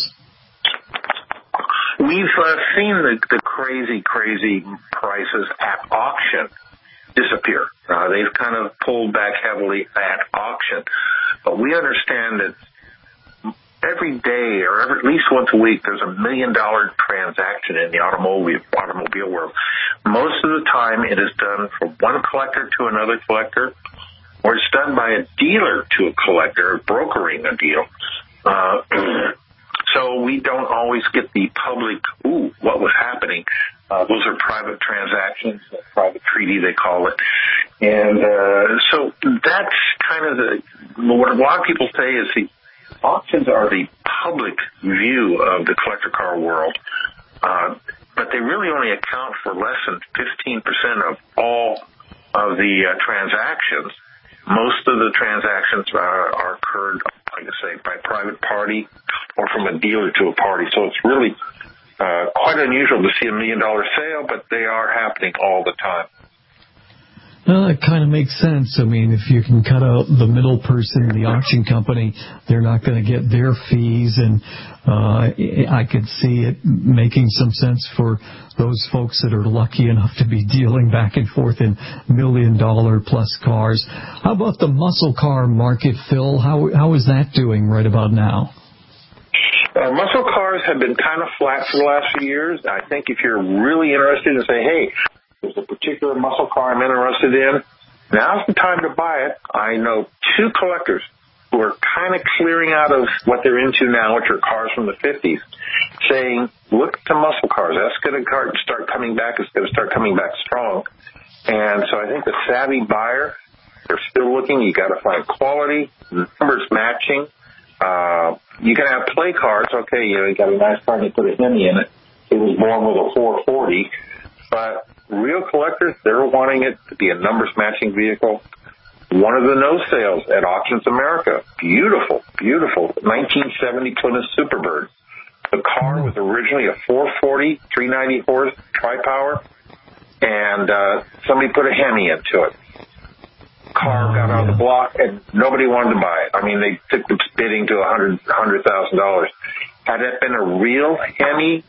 We've uh, seen the, the crazy, crazy prices at auction disappear. Uh, they've kind of pulled back heavily at auction. But we understand that every day or every, at least once a week there's a million-dollar transaction in the automobile, automobile world. Most of the time it is done from one collector to another collector, or it's done by a dealer to a collector, brokering a deal. Uh So we don't always get the public, ooh, what was happening. Uh, those are private transactions, a private treaty they call it. And uh, so that's kind of the, what a lot of people say is the auctions are the public view of the collector car world. Uh, but they really only account for less than fifteen percent of all of the uh, transactions. Most of the transactions are, are occurred, like I say, by private party or from a dealer to a party. So it's really uh, quite unusual to see a million-dollar sale, but they are happening all the time.
Well, that kind of makes sense. I mean, if you can cut out the middle person, the auction company, they're not going to get their fees. And uh, I could see it making some sense for those folks that are lucky enough to be dealing back and forth in million-dollar plus cars. How about the muscle car market, Phil? How how is that doing right about now?
Uh, muscle cars have been kind of flat for the last few years. I think if you're really interested in say, hey, there's a particular muscle car I'm interested in, now's the time to buy it. I know two collectors who are kind of clearing out of what they're into now, which are cars from the fifties, saying, look to muscle cars. That's going to start coming back. It's going to start coming back strong. And so I think the savvy buyer, they're still looking. You got to find quality, numbers matching. Uh, you can have play cars. Okay, you know, you got a nice car and you put a Hemi in it. It was born with a four forty. But real collectors, they're wanting it to be a numbers matching vehicle. One of the no sales at Auctions America, beautiful, beautiful, nineteen seventy Plymouth Superbird. The car was originally a four forty, three ninety horse tri-power, and uh, somebody put a Hemi into it. Car got out of the block, and nobody wanted to buy it. I mean, they took the bidding to a hundred, hundred thousand dollars. Had that been a real Hemi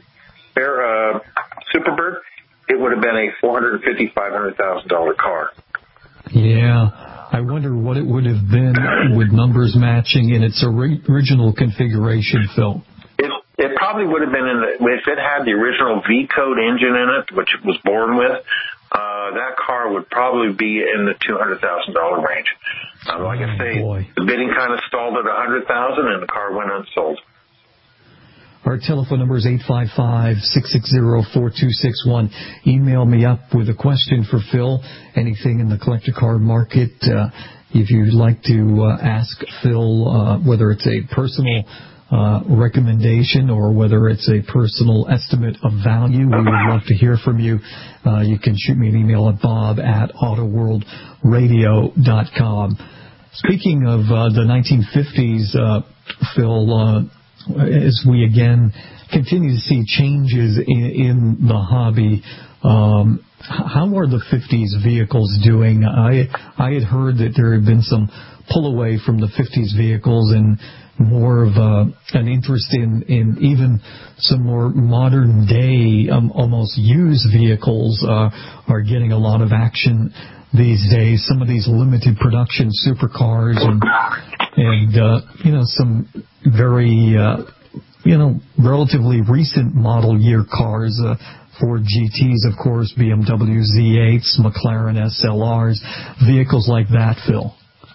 uh, Superbird, it would have been a four hundred fifty thousand dollars, five hundred thousand dollars car.
Yeah. I wonder what it would have been with numbers matching in its ori- original configuration, Phil.
It, it probably would have been in the, if it had the original V-code engine in it, which it was born with, uh, that car would probably be in the two hundred thousand dollars range. Uh, like oh, I say, boy. The bidding kind of stalled at one hundred thousand dollars and the car went unsold.
Our telephone number is eight five five, six six zero, four two six one. Email me up with a question for Phil, anything in the collector car market. Uh, if you'd like to uh, ask Phil, uh, whether it's a personal uh, recommendation or whether it's a personal estimate of value, we would love to hear from you. Uh, you can shoot me an email at bob at auto world radio dot com. Speaking of uh, the nineteen fifties, uh, Phil, uh, as we again continue to see changes in, in the hobby, um, how are the fifties vehicles doing? I I had heard that there had been some pull away from the fifties vehicles and more of a, an interest in, in even some more modern day, um, almost used vehicles uh, are getting a lot of action these days. Some of these limited production supercars and, and uh, you know, some very, uh, you know, relatively recent model year cars, uh, Ford G Ts, of course, B M W Z eights, McLaren S L Rs, vehicles like that, Phil.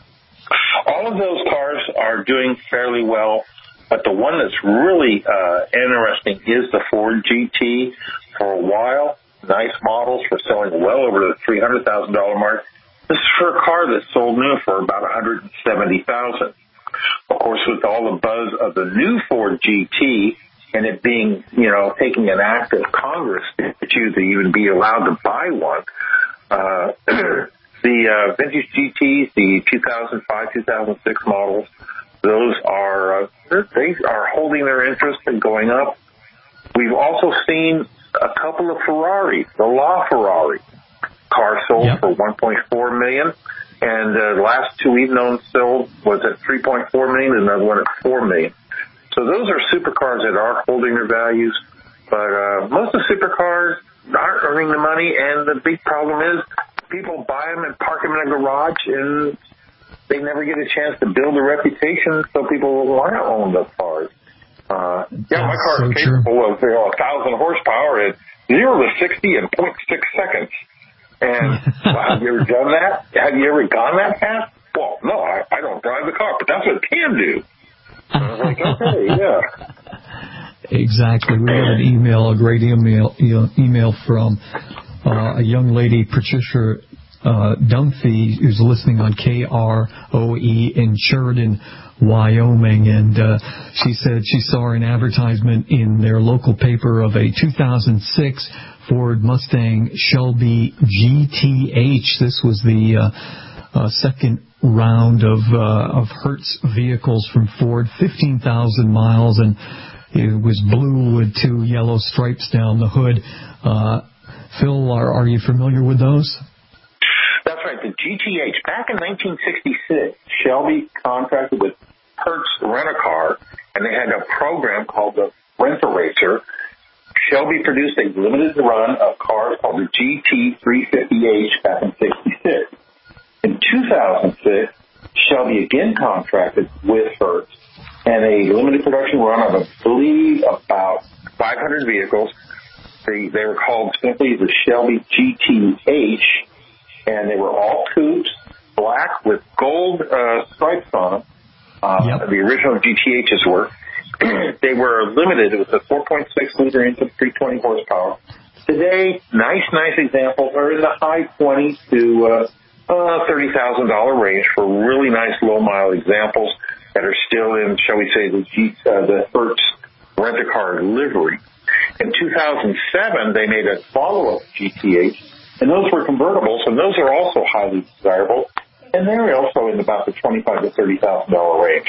All of those cars are doing fairly well, but the one that's really uh, interesting is the Ford G T. For a while, nice models for selling well over the three hundred thousand dollars mark. This is for a car that sold new for about one hundred seventy thousand dollars. Of course, with all the buzz of the new Ford G T and it being, you know, taking an act of Congress to you to even be allowed to buy one, uh, the uh, vintage G Ts, the two thousand five, two thousand six models, those are uh, they are holding their interest and going up. We've also seen a couple of Ferraris, the LaFerrari car sold yep. for one point four million dollars, and uh, the last two we've known sold was at three point four million dollars, and another one at four million dollars. So those are supercars that are holding their values, but uh, most of the supercars aren't earning the money, and the big problem is people buy them and park them in a garage, and they never get a chance to build a reputation, so people will want to own those cars. Uh, yeah, my car is so capable true. of you know, one thousand horsepower and zero to sixty in point six seconds. And well, have you ever done that? Have you ever gone that fast? Well, no, I, I don't drive the car, but that's what it can do. And I was like, okay, yeah.
Exactly. We got an email, a great email, email from uh, a young lady, Patricia uh, Dunphy, who's listening on K R O E in Sheridan, Wyoming, and uh, she said she saw an advertisement in their local paper of a two thousand six Ford Mustang Shelby G T H. This was the uh, uh, second round of uh, of Hertz vehicles from Ford, fifteen thousand miles, and it was blue with two yellow stripes down the hood. Uh, Phil, are, are you familiar with those?
That's right, the G T H. Back in nineteen sixty-six, Shelby contracted with Hertz Rent-A-Car, and they had a program called the Rent-A-Racer. Shelby produced a limited run of cars called the G T three fifty H back in sixty-six. In two thousand six, Shelby again contracted with Hertz, and a limited production run of, I believe, about five hundred vehicles. They, they were called simply the Shelby G T H, and they were all coupes, black with gold uh, stripes on them. Uh, yep. The original G T Hs were. They were limited. It was a four point six liter engine, three hundred twenty horsepower. Today, nice, nice examples are in the high twenties to uh, uh, thirty thousand dollars range for really nice low-mile examples that are still in, shall we say, the, G, uh, the Hertz Rent-A-Car livery. In two thousand seven, they made a follow-up G T H, and those were convertibles, and those are also highly desirable, and they're also in about the twenty-five thousand to thirty thousand dollars range.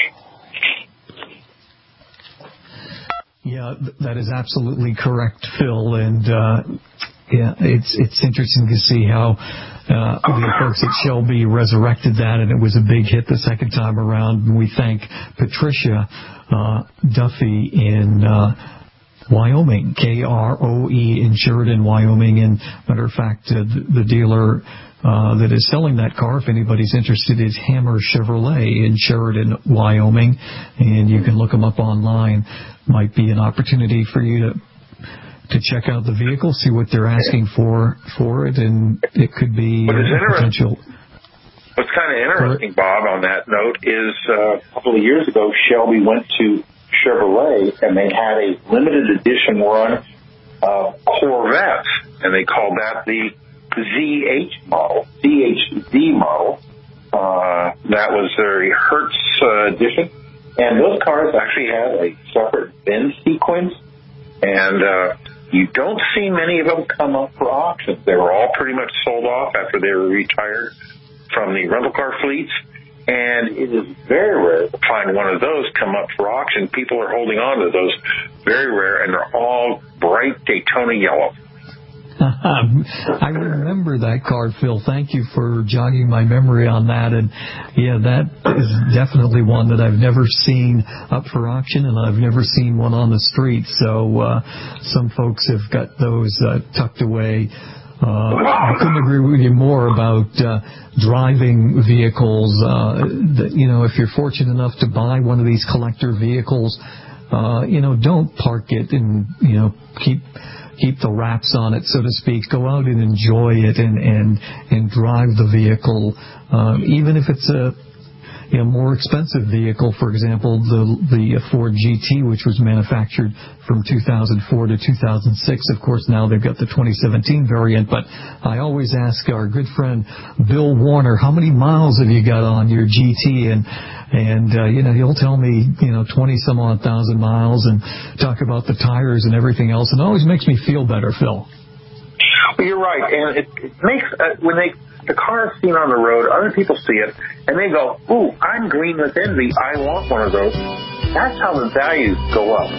Yeah, that is absolutely correct, Phil. And uh, yeah, it's it's interesting to see how uh, the folks at Shelby resurrected that, and it was a big hit the second time around. And we thank Patricia uh, Duffy in uh, Wyoming, K R O E in Sheridan, Wyoming. And matter of fact, uh, the, the dealer Uh, that is selling that car, if anybody's interested, is Hammer Chevrolet in Sheridan, Wyoming, and you can look them up online. Might be an opportunity for you to to check out the vehicle, see what they're asking for for it, and it could be a potential.
What's kind of interesting, Bob, on that note, is uh, a couple of years ago, Shelby went to Chevrolet, and they had a limited edition run of Corvettes, and they called that the Z H model, Z H Z model. Uh, that was their Hertz uh, edition. And those cars actually had a separate VIN sequence, and uh, you don't see many of them come up for auctions. They were all pretty much sold off after they were retired from the rental car fleets, and it is very rare to find one of those come up for auction. People are holding on to those, very rare, and they're all bright Daytona yellow.
I remember that car, Phil. Thank you for jogging my memory on that. And, yeah, that is definitely one that I've never seen up for auction, and I've never seen one on the street. So uh, some folks have got those uh, tucked away. Uh, I couldn't agree with you more about uh, driving vehicles. Uh, that, you know, if you're fortunate enough to buy one of these collector vehicles, uh, you know, don't park it and, you know, keep... keep the wraps on it, so to speak. Go out and enjoy it and and, and drive the vehicle, um, even if it's a you know, more expensive vehicle. For example, the the Ford G T, which was manufactured from two thousand four to two thousand six. Of course, now they've got the twenty seventeen variant. But I always ask our good friend Bill Warner, how many miles have you got on your G T? And And, uh, you know, he'll tell me, you know, twenty some odd thousand miles and talk about the tires and everything else. And it always makes me feel better, Phil.
Well, you're right. And it, it makes, uh, when they, the car is seen on the road, other people see it, and they go, ooh, I'm green with envy. I want one of those. That's how the values go up.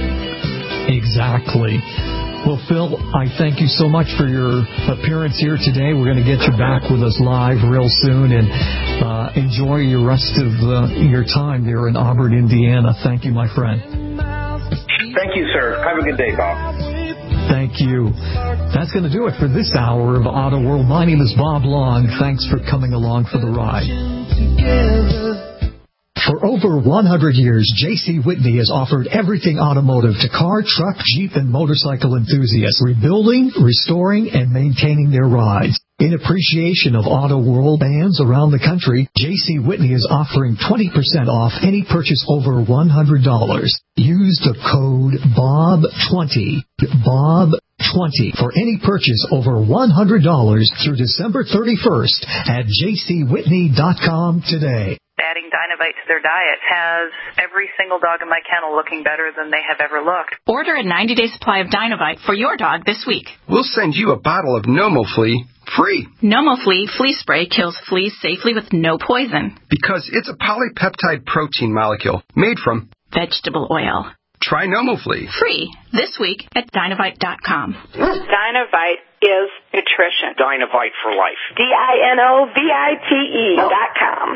Exactly. Well, Phil, I thank you so much for your appearance here today. We're going to get you back with us live real soon, and uh, enjoy your rest of uh, your time there in Auburn, Indiana. Thank you, my friend.
Thank you, sir. Have a good day, Bob.
Thank you. That's going to do it for this hour of Auto World. My name is Bob Long. Thanks for coming along for the ride. For over one hundred years, J C. Whitney has offered everything automotive to car, truck, Jeep, and motorcycle enthusiasts, rebuilding, restoring, and maintaining their rides. In appreciation of Auto World fans around the country, J C. Whitney is offering twenty percent off any purchase over one hundred dollars. Use the code B O B twenty, B O B twenty, for any purchase over one hundred dollars through December thirty-first at j c whitney dot com today.
Adding Dynovite to their diet has every single dog in my kennel looking better than they have ever looked.
Order a ninety-day supply of Dynovite for your dog this week.
We'll send you a bottle of NomoFlea free.
NomoFlea flea spray kills fleas safely with no poison.
Because it's a polypeptide protein molecule made from
vegetable oil.
Try NomoFlea.
Free this week at Dynovite dot com.
Dynovite is nutrition.
Dynovite for life.
D I N O V I T E dot com.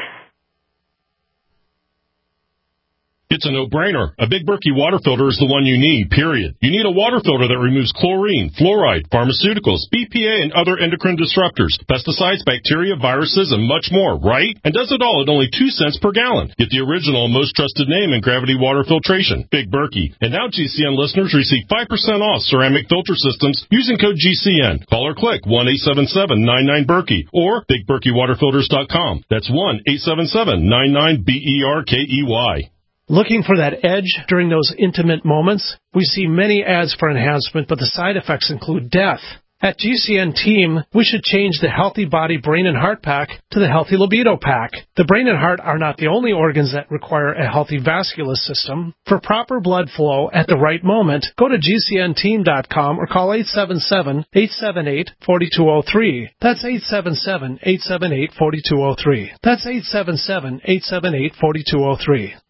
It's a no-brainer. A Big Berkey water filter is the one you need, period. You need a water filter that removes chlorine, fluoride, pharmaceuticals, B P A, and other endocrine disruptors, pesticides, bacteria, viruses, and much more, right? And does it all at only two cents per gallon. Get the original and most trusted name in gravity water filtration, Big Berkey. And now G C N listeners receive five percent off ceramic filter systems using code G C N. Call or click one eight seven seven nine nine Berkey or big berkey water filters dot com. That's one eight seven seven nine nine B E R K E Y.
Looking for that edge during those intimate moments? We see many ads for enhancement, but the side effects include death. At G C N Team, we should change the Healthy Body Brain and Heart Pack to the Healthy Libido Pack. The brain and heart are not the only organs that require a healthy vascular system. For proper blood flow at the right moment, go to G C N team dot com or call eight seven seven, eight seven eight, four two zero three. That's eight seven seven, eight seven eight, four two zero three. That's eight seven seven, eight seven eight, four two zero three.